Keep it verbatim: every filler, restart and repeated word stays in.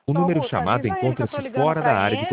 O Ô, número Augusto, chamado avisa ele que eu tô encontra-se ligando fora pra da área de ele.